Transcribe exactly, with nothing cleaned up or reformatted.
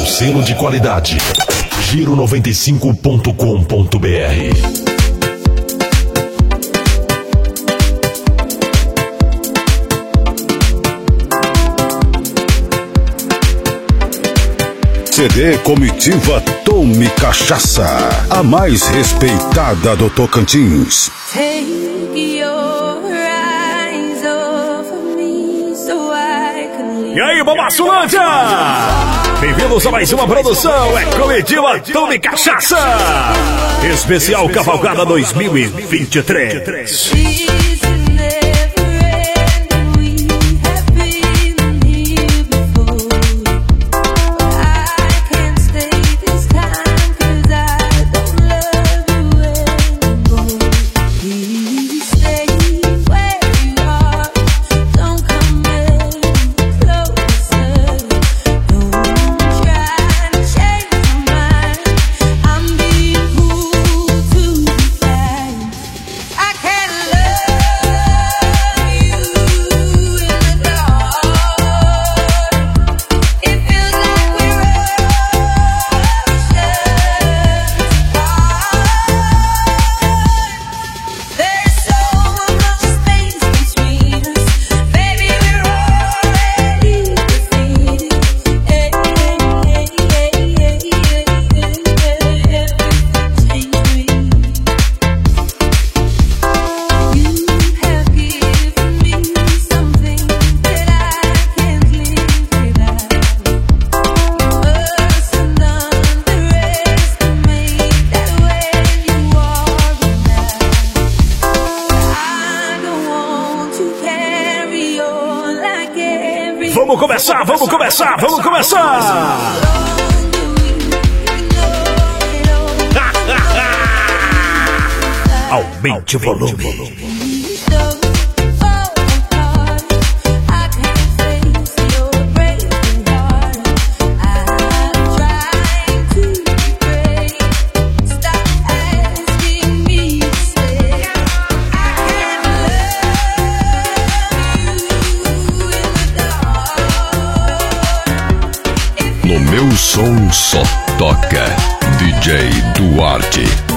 com selo de qualidade. Giro noventa e cinco ponto com ponto br. C D Comitiva Tome Cachaça, a mais respeitada do Tocantins. E aí, Babassulândia! Bem-vindos a mais uma produção, é Comitiva Tome Cachaça, especial Cavalgada dois mil e vinte e três. Vamos começar, vamos começar, vamos começar! Aumente o volume. No meu som só toca D J Duarte.